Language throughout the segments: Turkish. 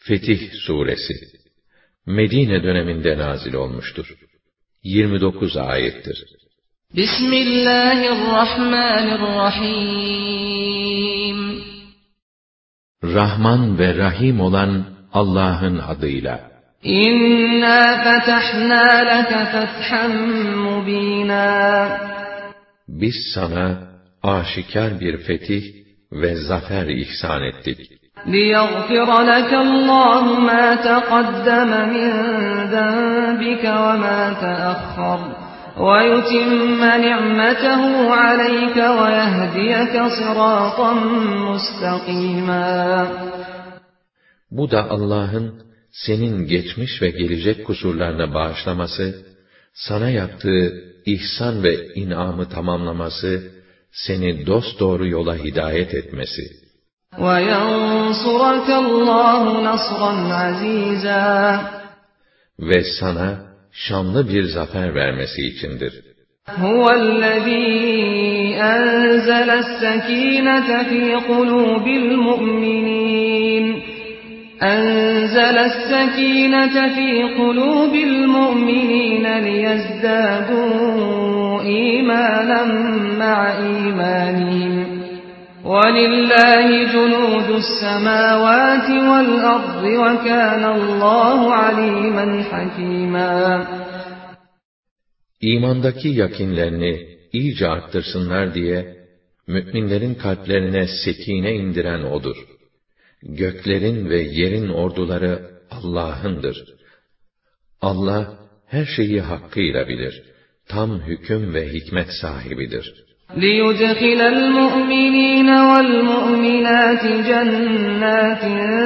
Fetih Suresi Medine döneminde nazil olmuştur. 29 ayettir. Bismillahirrahmanirrahim. Rahman ve Rahim olan Allah'ın adıyla. İnna fetahna leke fethan mubina. Biz sana aşikar bir fetih ve zafer ihsan ettik. لِيَغْفِرَ لَكَ اللّٰهُ مَا تَقَدَّمَ مِنْ ذَنْبِكَ وَمَا تَأَخَّرَ وَيُتِمَّ نِعْمَتَهُ عَلَيْكَ وَيَهْدِيَكَ صِرَاطًا مُسْتَقِيمًا. Bu da Allah'ın senin geçmiş ve gelecek kusurlarına bağışlaması, sana yaptığı ihsan ve inamı tamamlaması, seni dosdoğru yola hidayet etmesi. وَيَنْصُرَكَ اللّٰهُ نَصْرًا عَز۪يزًا. Ve sana şanlı bir zafer vermesi içindir. هُوَ الَّذ۪ي أَنْزَلَ السَّك۪ينَةَ ف۪ي قُلُوبِ الْمُؤْمِنِينَ لِيَزْدَادُوا إِيمَانًا مَعَ إِيمَانِهِمْ وَلِلَّهِ جُنُودُ السَّمَاوَاتِ وَالْأَرْضِ وَكَانَ اللّٰهُ عَلِيمًا حَكِيمًا. İmandaki yakinlerini iyice arttırsınlar diye, müminlerin kalplerine sekine indiren O'dur. Göklerin ve yerin orduları Allah'ındır. Allah her şeyi hakkıyla bilir. Tam hüküm ve hikmet sahibidir. لِيُدْخِلَ الْمُؤْمِنِينَ وَالْمُؤْمِنَاتِ جَنَّاتٍ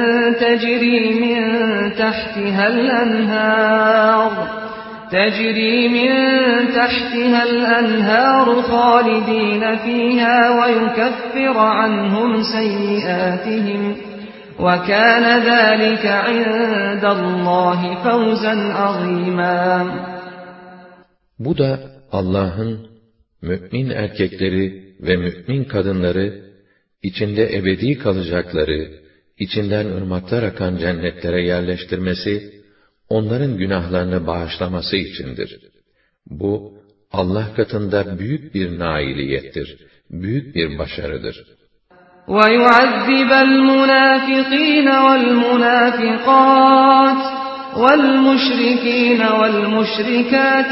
تَجْرِي مِنْ تَحْتِهَا الْأَنْهَارُ خَالِدِينَ فِيهَا وَيُكَفِّرَ عَنْهُمْ سَيِّئَاتِهِمْ وَكَانَ ذَٰلِكَ عِندَ اللّٰهِ فَوْزًا عَظِيمًا. Bu da Allah'ın mümin erkekleri ve mümin kadınları, içinde ebedi kalacakları, içinden ırmaklar akan cennetlere yerleştirmesi, onların günahlarını bağışlaması içindir. Bu, Allah katında büyük bir nailiyettir, büyük bir başarıdır. وَيُعَذِّبَ الْمُنَافِقِينَ وَالْمُنَافِقَاتِ وَالْمُشْرِكِينَ وَالْمُشْرِكَاتِ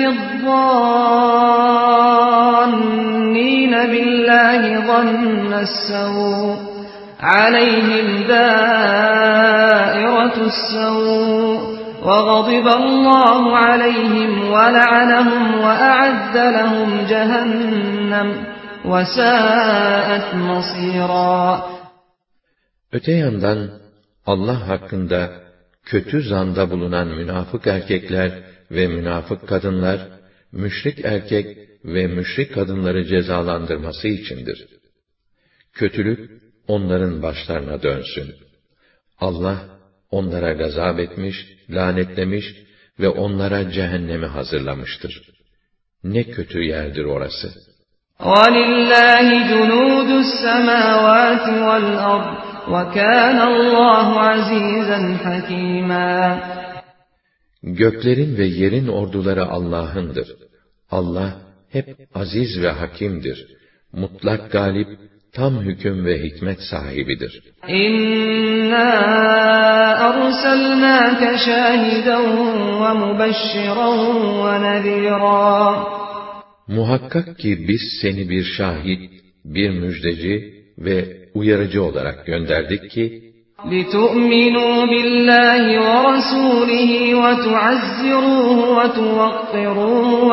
الظَّانِّينَ بِاللّٰهِ ظَنَّ السَّوْءِ عَلَيْهِمْ دَائِرَةُ السَّوْءِ وَغَضِبَ اللّٰهُ عَلَيْهِمْ وَلَعَنَهُمْ وَأَعَدَّ لَهُمْ جَهَنَّمَ وَسَاءَتْ مَصِيرًا. Öte yandan Allah hakkında kötü zanda bulunan münafık erkekler ve münafık kadınlar, müşrik erkek ve müşrik kadınları cezalandırması içindir. Kötülük onların başlarına dönsün. Allah onlara gazap etmiş, lanetlemiş ve onlara cehennemi hazırlamıştır. Ne kötü yerdir orası. وَلِلَّهِ جُنُودُ السَّمَاوَاتِ وَالْأَرْضِ وَكَانَ اللّٰهُ عَز۪يزًا حَك۪يمًا. Göklerin ve yerin orduları Allah'ındır. Allah hep aziz ve hakimdir. Mutlak galip, tam hüküm ve hikmet sahibidir. İnna arsalnâke şâhiden ve mübeşşiran ve nezîrâ. Muhakkak ki biz seni bir şahit, bir müjdeci ve uyarıcı olarak gönderdik ki, لِتُؤْمِنُوا بِاللّٰهِ وَرَسُولِهِ وَتُعَزِّرُوهُ وَتُوَقِّرُوهُ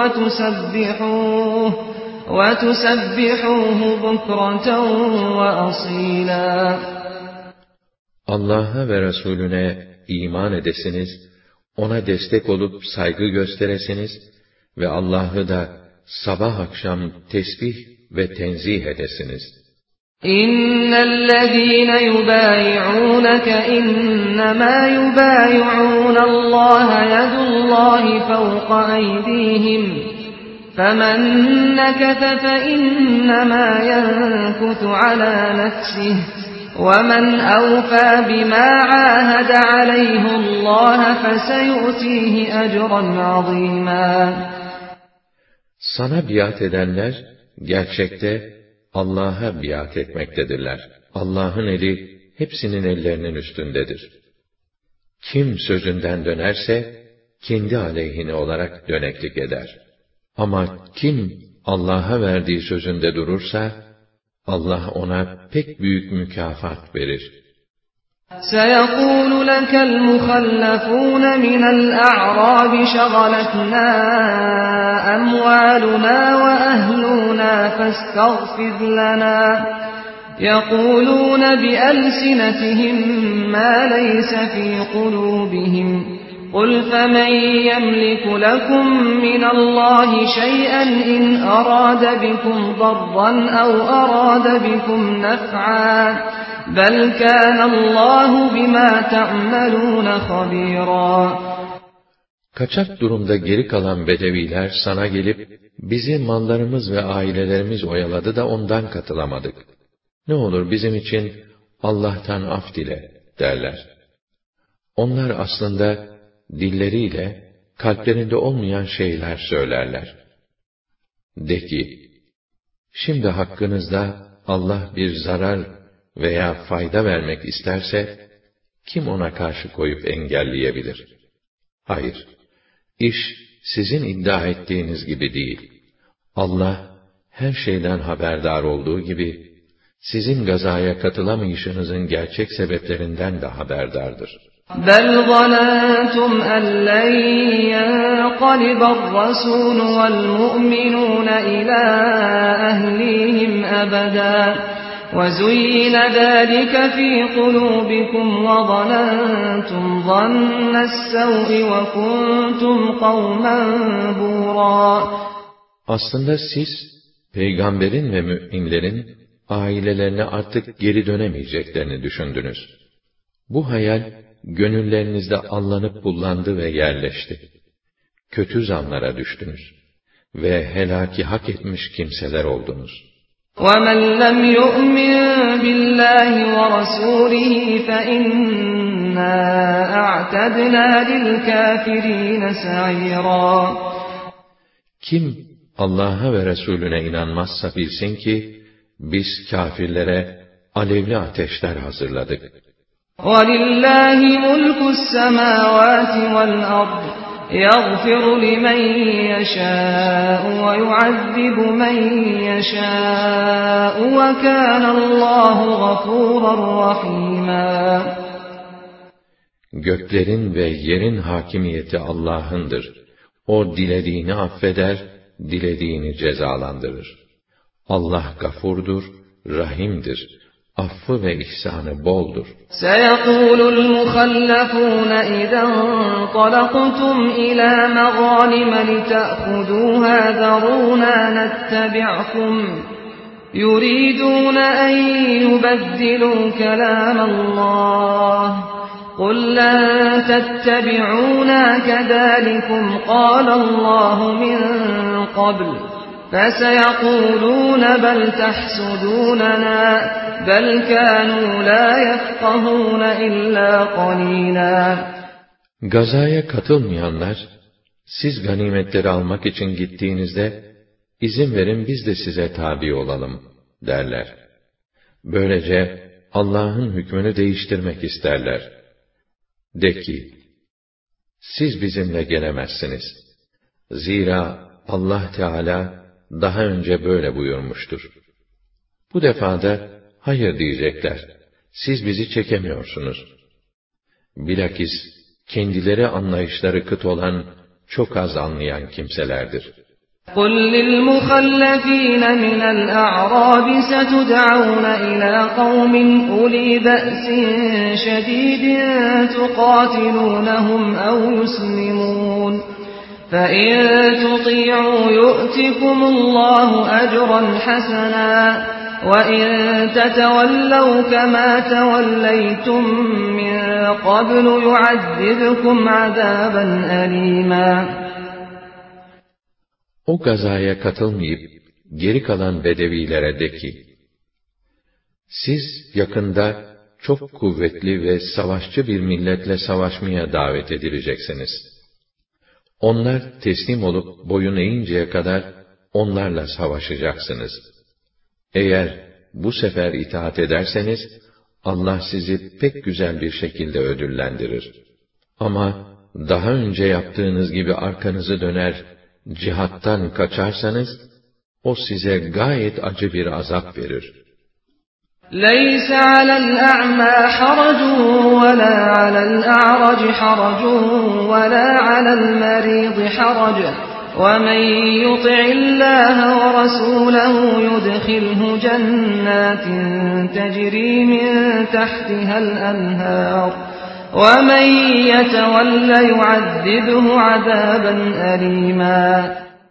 وَتُسَبِّحُوهُ بُكْرَةً وَأَصِيلًا. Allah'a ve Resulüne iman edesiniz, ona destek olup saygı gösteresiniz ve Allah'ı da sabah akşam tesbih ve tenzih edesiniz. İnnellezîne yubâyi'ûneke innemâ yubâyi'ûnallâhe yedullâhi fevqa eydîhim. فَمَنْ نَكَثَ فَإِنَّمَا يَنكُثُ عَلَى نَفْسِهِ وَمَنْ أَوْفَى بِمَا عَاهَدَ عَلَيْهِ اللّٰهَ فَسَيُؤْتِيهِ أَجْرًا عَظِيمًا. Sana biat edenler, gerçekte Allah'a biat etmektedirler. Allah'ın eli, hepsinin ellerinin üstündedir. Kim sözünden dönerse, kendi aleyhine olarak döneklik eder. Ama kim Allah'a verdiği sözünde durursa, Allah ona pek büyük mükafat verir. سَيَقُولُ لَكَ الْمُخَلَّفُونَ مِنَ الْأَعْرَابِ شَغَلَتْنَا أَمْوَالُنَا وَأَهْلُونَا فَاسْتَغْفِرْ لَنَا يَقُولُونَ بِأَلْسِنَتِهِم مَّا لَيْسَ فِي قُلُوبِهِمْ قُلْ فَمَن يَمْلِكُ لَكُم مِّنَ اللَّهِ شَيْئًا إِنْ أَرَادَ بِكُمْ ضَرًّا أَوْ أَرَادَ بِكُمْ نَفْعًا بَلْ كَانَ اللّٰهُ بِمَا تَعْمَلُونَ خَبِيرًا. Kaçak durumda geri kalan bedeviler sana gelip, bizi mallarımız ve ailelerimiz oyaladı da ondan katılamadık. Ne olur bizim için Allah'tan af dile derler. Onlar aslında dilleriyle, kalplerinde olmayan şeyler söylerler. De ki, şimdi hakkınızda Allah bir zarar veya fayda vermek isterse, kim ona karşı koyup engelleyebilir? Hayır, iş sizin iddia ettiğiniz gibi değil. Allah, her şeyden haberdar olduğu gibi, sizin gazaya katılamayışınızın gerçek sebeplerinden de haberdardır. بَلْ ظَنَنْتُمْ أَنْ لَنْ يَنْقَلِبَ الرَّسُولُ وَالْمُؤْمِنُونَ إِلَى أَهْلِيهِمْ أَبَدًا وَزُيِّنَ ذَلِكَ فِي قُلُوبِكُمْ وَظَنَنْتُمْ ظَنَّ السَّوْءِ وَكُنْتُمْ قَوْمًا بُورًا. Aslında siz, peygamberin ve müminlerin ailelerine artık geri dönemeyeceklerini düşündünüz. Bu hayal, gönüllerinizde allanıp pullandı ve yerleşti. Kötü zanlara düştünüz ve helaki hak etmiş kimseler oldunuz. وَمَنْ لَمْ يُؤْمِنْ بِاللَّهِ وَرَسُولِهِ فَإِنَّا أَعْتَدْنَا لِلْكَافِرِينَ سَعِيرًا. Kim Allah'a ve Resulüne inanmazsa bilsin ki, biz kâfirlere alevli ateşler hazırladık. وَلِلَّهِ مُلْكُ السَّمَاوَاتِ وَالْأَرْضِ يَغْفِرُ لِمَن يَشَاءُ وَيُعَذِّبُ مَن يَشَاءُ وَكَانَ اللّٰهُ غَفُورًا رَحِيمًا. Göklerin ve yerin hakimiyeti Allah'ındır. O dilediğini affeder, dilediğini cezalandırır. Allah gafurdur, rahimdir. Affı ve ihsanı boldur. سَيَقُولُ الْمُخَلَّفُونَ إِذَا انطَلَقْتُمْ إِلَى مَغَانِمَ لِتَأْخُذُوهَا ذَرُونَا نَتَّبِعْكُمْ يُرِيدُونَ أَن يُبَدِّلُوا كَلَامَ اللَّهِ قُل لَّن تَتَّبِعُونَا كَذَلِكُمْ قَالَ اللَّهُ مِن قَبْلُ فَسَيَقُولُونَ بَلْ تَحْسُدُونَنَا بَلْ كَانُوا لَا يَفْقَهُونَ إِلَّا قَلِيلًا. Gazaya katılmayanlar, siz ganimetleri almak için gittiğinizde, izin verin biz de size tabi olalım derler. Böylece Allah'ın hükmünü değiştirmek isterler. De ki, siz bizimle gelemezsiniz. Zira Allah Teala daha önce böyle buyurmuştur. Bu defada hayır diyecekler. Siz bizi çekemiyorsunuz. Bilakis kendileri anlayışları kıt olan çok az anlayan kimselerdir. قُلْ لِلْمُخَلَّفِينَ مِنَ الْأَعْرَابِ سَتُدْعَوْنَ إِلَى قَوْمٍ أُولِي بَأْسٍ شَدِيدٍ تُقَاتِلُونَهُمْ أَوْ يُسْلِمُونَ فَإِن تُطِيعُوا يُؤْتِكُمُ اللَّهُ أَجْرًا حَسَنًا وَإِن تَتَوَلَّوْا كَمَا تَوَلَّيْتُم مِّن قَبْلُ يُعَذِّبْكُمْ عَذَابًا أَلِيمًا. O gazaya katılmayıp geri kalan bedevilere de ki, siz yakında çok kuvvetli ve savaşçı bir milletle savaşmaya davet edileceksiniz. Onlar teslim olup boyun eğinceye kadar onlarla savaşacaksınız. Eğer bu sefer itaat ederseniz, Allah sizi pek güzel bir şekilde ödüllendirir. Ama daha önce yaptığınız gibi arkanızı döner, cihattan kaçarsanız, o size gayet acı bir azap verir. لَيْسَ عَلَى الْأَعْمَى حَرَجٌ وَلَا عَلَى الْأَعْرَجِ حَرَجٌ وَلَا عَلَى الْمَرِيضِ حَرَجٌ وَمَنْ يُطِعِ اللَّهَ وَرَسُولَهُ يُدْخِلْهُ جَنَّاتٍ تَجْرِي مِنْ تَحْتِهَا الْأَنْهَارُ وَمَنْ يَتَوَلَّ يُعَذِّبْهُ عَذَابًا أَلِيمًا.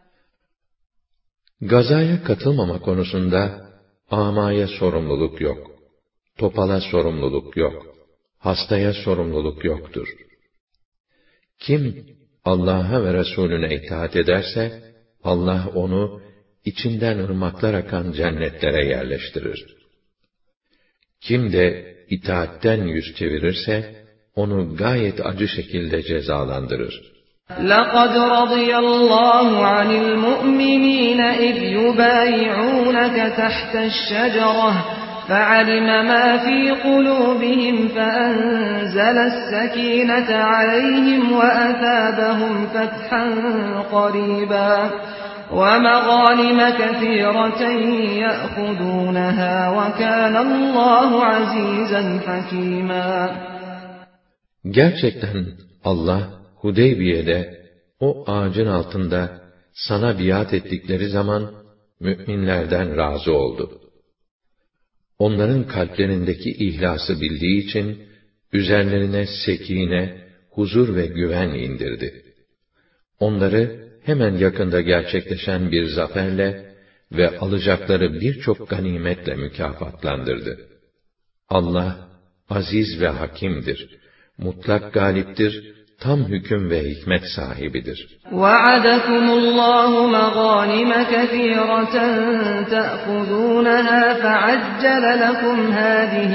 Gazaya katılmama konusunda amaya sorumluluk yok. Topala sorumluluk yok. Hastaya sorumluluk yoktur. Kim Allah'a ve Resulüne itaat ederse, Allah onu içinden ırmaklar akan cennetlere yerleştirir. Kim de itaatten yüz çevirirse, onu gayet acı şekilde cezalandırır. لَقَدْ رَضِيَ اللَّهُ عَنِ الْمُؤْمِنِينَ إِذْ يُبَايِعُونَكَ تَحْتَ الشَّجَرَةِ فَعَلِمَ مَا فِي قُلُوبِهِمْ فَأَنزَلَ السَّكِينَةَ عَلَيْهِمْ وَأَثَابَهُمْ فَتْحًا قَرِيبًا وَمَغَانِمَ كَثِيرَةً يَأْخُذُونَهَا وَكَانَ اللَّهُ عَزِيزًا حَكِيمًا. Gerçekten Allah, Hudeybiye'de, o ağacın altında sana biat ettikleri zaman, müminlerden razı oldu. Onların kalplerindeki ihlası bildiği için, üzerlerine sekine, huzur ve güven indirdi. Onları hemen yakında gerçekleşen bir zaferle ve alacakları birçok ganimetle mükafatlandırdı. Allah, aziz ve hakimdir, mutlak galiptir, tam hüküm ve hikmet sahibidir. وَعَدَكُمُ اللَّهُ مَغَانِمَ كَثِيرَةً تَأْخُذُونَهَا فَعَجَّلَ لَكُمْ هَٰذِهِ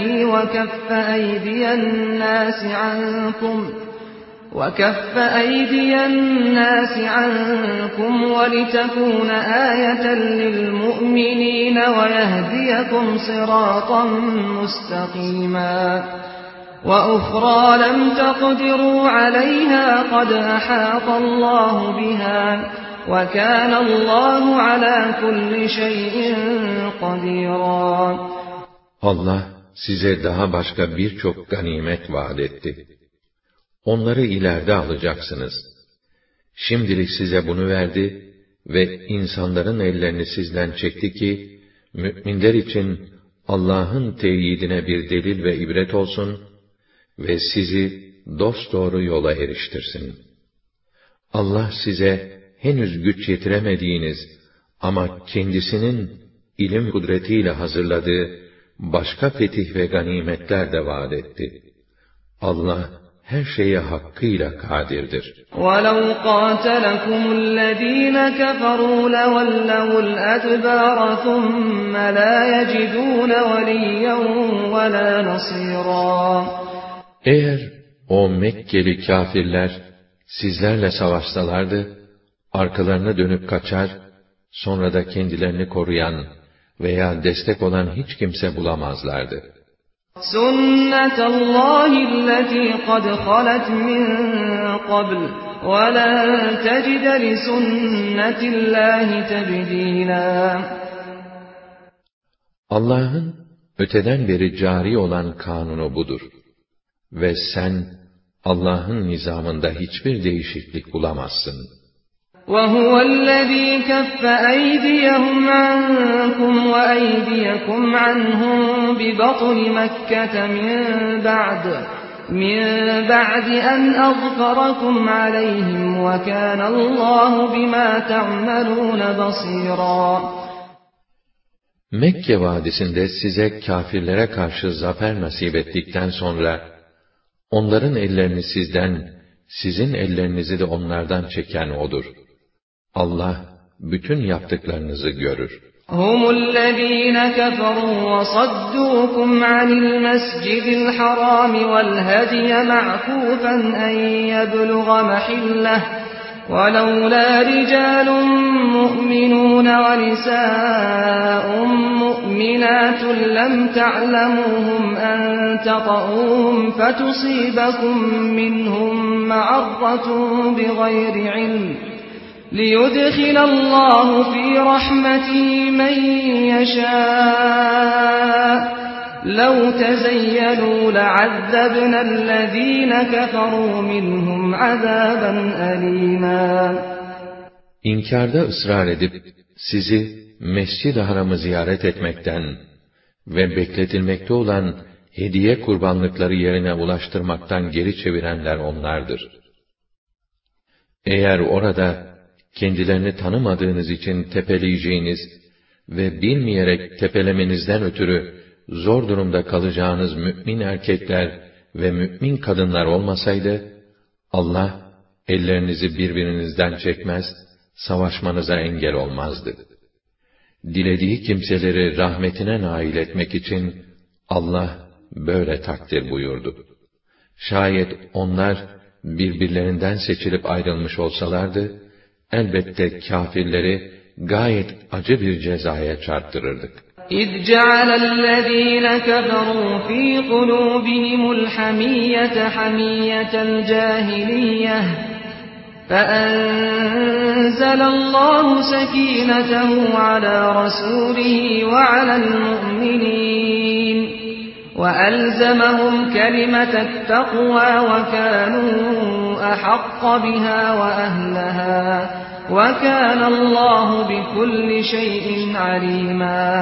وَكَفَّ أَيْدِيَ النَّاسِ عَنكُمْ وَلِتَكُونَ آيَةً لِلْمُؤْمِنِينَ وَيَهْدِيَكُمْ صِرَاطًا مُسْتَقِيمًا. وَأُخْرَى لَمْ تَقْدِرُوا عَلَيْهَا قَدْ أَحَاطَ اللَّهُ بِهَا وَكَانَ اللَّهُ عَلَى كُلِّ شَيْءٍ قَدِيرًا. Allah size daha başka birçok ganimet vaat etti. Onları ileride alacaksınız. Şimdilik size bunu verdi ve insanların ellerini sizden çekti ki, müminler için Allah'ın teyidine bir delil ve ibret olsun ve sizi dosdoğru yola eriştirsin. Allah size henüz güç yetiremediğiniz ama kendisinin ilim kudretiyle hazırladığı başka fetih ve ganimetler de vaat etti. Allah her şeye hakkıyla kadirdir. وَلَوْ قَاتَلَكُمُ الَّذ۪ينَ كَفَرُوا لَوَلَّوُا الْأَدْبَارَ ثُمَّ لَا يَجِدُونَ وَلِيًّا وَلَا نَصِيرًا. Eğer o Mekkeli kâfirler sizlerle savaşsalardı, arkalarını dönüp kaçar, sonra da kendilerini koruyan veya destek olan hiç kimse bulamazlardı. سُنَّةَ اللّٰهِ الَّتِي قَدْ خَلَتْ مِنْ قَبْلُ وَلَنْ تَجِدَ لِسُنَّةِ اللّٰهِ تَبْدِيلًا. Allah'ın öteden beri cari olan kanunu budur. Ve sen Allah'ın nizamında hiçbir değişiklik bulamazsın. وَهُوَ الَّذ۪ي كَفَّ أَيْدِيَهُمْ عَنْكُمْ وَأَيْدِيَكُمْ عَنْهُمْ بِبَطْنِ مَكَّةَ مِنْ بَعْدِ أَنْ أَظْفَرَكُمْ عَلَيْهِمْ وَكَانَ اللّٰهُ بِمَا تَعْمَلُونَ بَصِيرًا. Mekke vadisinde size kâfirlere karşı zafer nasip ettikten sonra, onların ellerini sizden, sizin ellerinizi de onlardan çeken O'dur. Allah bütün yaptıklarınızı görür. هم الذين كفروا وصدوكم عن المسجد الحرام والهدي معكوفا أن يبلغ محله ولولا رجال مؤمنون ونساء مؤمنات لم تعلموهم أن تطؤوهم فتصيبكم منهم معرة بغير علم ليدخل الله في رحمته من يشاء لو تزيلوا لعذبنا الذين كفروا منهم عذابا أليما. İnkarda ısrar edip sizi Mescid-i Haram'ı ziyaret etmekten ve bekletilmekte olan hediye kurbanlıkları yerine ulaştırmaktan geri çevirenler onlardır. Eğer orada kendilerini tanımadığınız için tepeleyeceğiniz ve bilmeyerek tepelemenizden ötürü zor durumda kalacağınız mümin erkekler ve mümin kadınlar olmasaydı, Allah ellerinizi birbirinizden çekmez, savaşmanıza engel olmazdı. Dilediği kimseleri rahmetine nail etmek için Allah böyle takdir buyurdu. Şayet onlar birbirlerinden seçilip ayrılmış olsalardı, elbette kâfirleri gayet acı bir cezaya çarptırırdık. إذ جعل الذين كفروا في قلوبهم الحمية حمية الجاهلية فأنزل الله سكينته على رسوله وعلى المؤمنين وألزمهم كلمة التقوى وكانوا أحق بها وأهلها وكان الله بكل شيء عليما.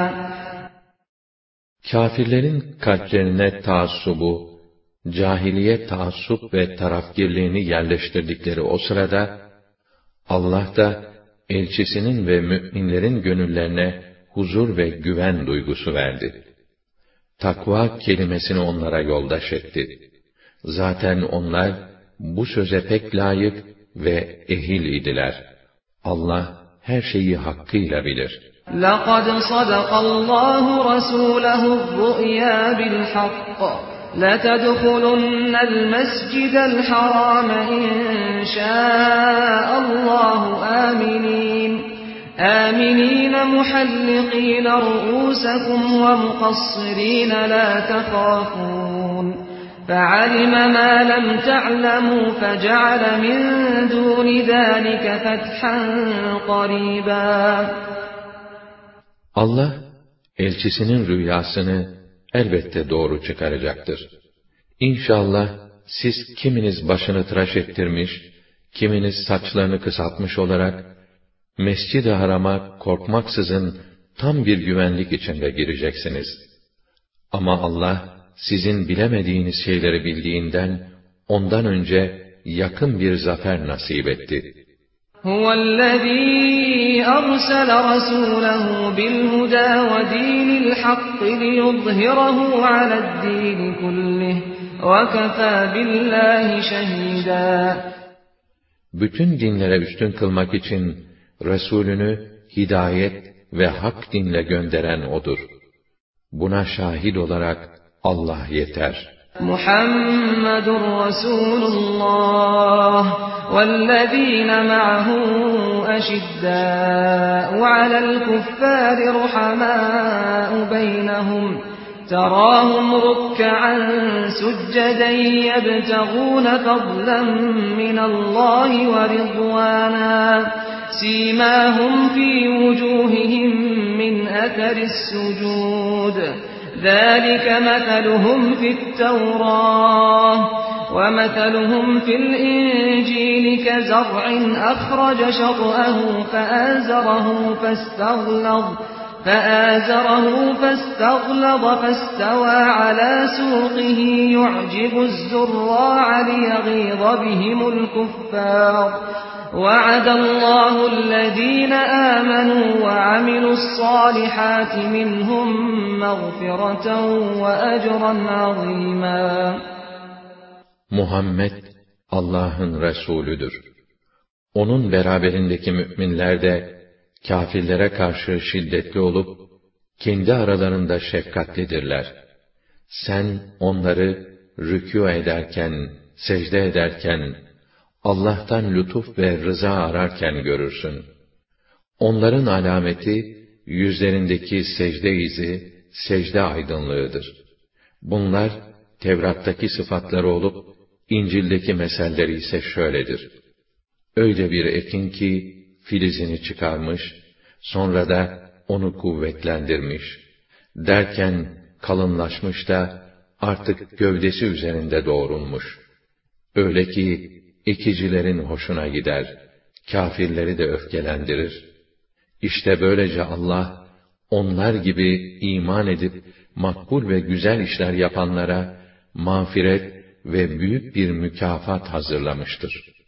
Kâfirlerin kalplerine taassubu, cahiliye taassup ve tarafgirliğini yerleştirdikleri o sırada, Allah da elçisinin ve müminlerin gönüllerine huzur ve güven duygusu verdi. Takva kelimesini onlara yoldaş etti. Zaten onlar bu söze pek layık ve ehil idiler. Allah her şeyi hakkıyla bilir. لَقَدْ صَدَقَ اللّٰهُ رَسُولَهُ الرُّؤْيَا بِالْحَقِّ لَتَدْخُلُنَّ الْمَسْجِدَ الْحَرَامَ إِنْ شَاءَ اللّٰهُ آمِنِينَ مُحَلِّقِينَ رُءُوسَكُمْ وَمُقَصِّرِينَ لَا تَخَافُونَ فَعَلِمَ مَا لَمْ تَعْلَمُوا فَجَعَلَ مِنْ دُونِ ذَٰلِكَ فَتْحًا قَرِيبًا. Allah, elçisinin rüyasını elbette doğru çıkaracaktır. İnşallah siz kiminiz başını tıraş ettirmiş, kiminiz saçlarını kısaltmış olarak, Mescid-i Haram'a korkmaksızın tam bir güvenlik içinde gireceksiniz. Ama Allah, sizin bilemediğiniz şeyleri bildiğinden, ondan önce yakın bir zafer nasip etti. هُوَ الَّذ۪ي أَرْسَلَ رَسُولَهُ بِالْهُدَى وَدِينِ الْحَقِّ لِيُظْهِرَهُ عَلَى الدِّينِ كُلِّهِ وَكَفَى بِاللّٰهِ شَهِيدًا. Bütün dinlere üstün kılmak için Resulünü hidayet ve hak dinle gönderen O'dur. Buna şahit olarak Allah yeter. محمد رسول الله والذين معه أشداء على الكفار رحماء بينهم تراهم ركعا سجدا يبتغون فضلا من الله ورضوانا سيماهم في وجوههم من أثر السجود ذلك مثلهم في التوراة ومثلهم في الإنجيل كزرع أخرج شطأه فآزره فاستغلظ فاستوى على سوقه يعجب الزراع ليغيظ بهم الكفار وعد الله الذين آمنوا وعملوا الصالحات منهم مغفرة وأجرا عظيما. Muhammed Allah'ın Resulüdür. Onun beraberindeki müminler de kâfirlere karşı şiddetli olup, kendi aralarında şefkatlidirler. Sen onları rükû ederken, secde ederken, Allah'tan lütuf ve rıza ararken görürsün. Onların alameti, yüzlerindeki secde izi, secde aydınlığıdır. Bunlar, Tevrat'taki sıfatları olup, İncil'deki meselleri ise şöyledir. Öyle bir ekin ki, filizini çıkarmış, sonra da onu kuvvetlendirmiş, derken kalınlaşmış da, artık gövdesi üzerinde doğrulmuş. Öyle ki, ekicilerin hoşuna gider, kâfirleri de öfkelendirir. İşte böylece Allah, onlar gibi iman edip, makbul ve güzel işler yapanlara, mağfiret ve büyük bir mükafat hazırlamıştır.